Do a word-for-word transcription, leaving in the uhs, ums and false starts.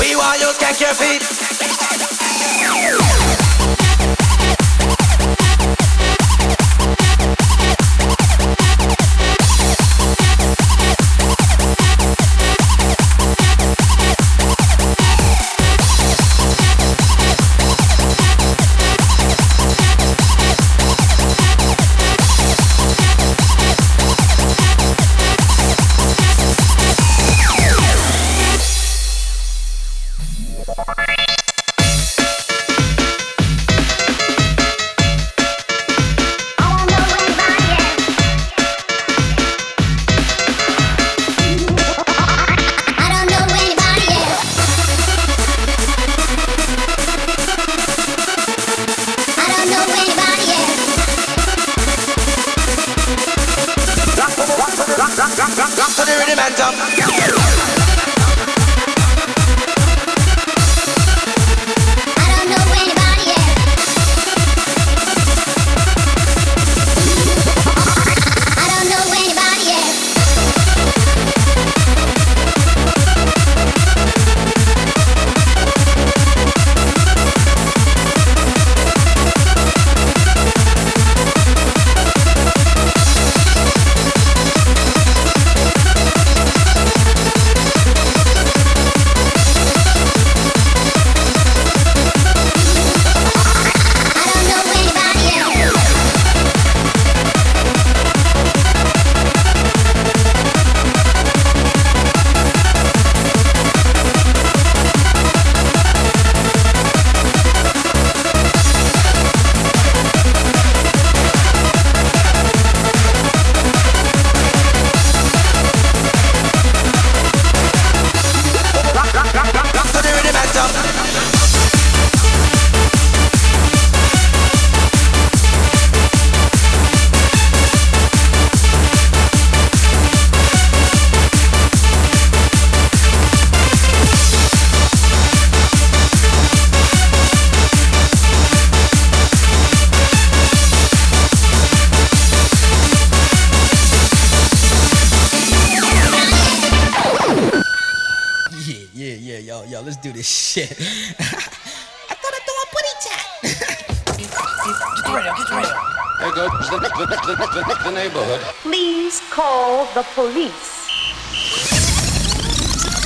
we want you skank your feet. Rock to the rhythm and jump. Yo, let's do this shit. I thought I threw a booty chat. Get ready, get ready. There goes the, the, the, the, the neighborhood. Please call the police.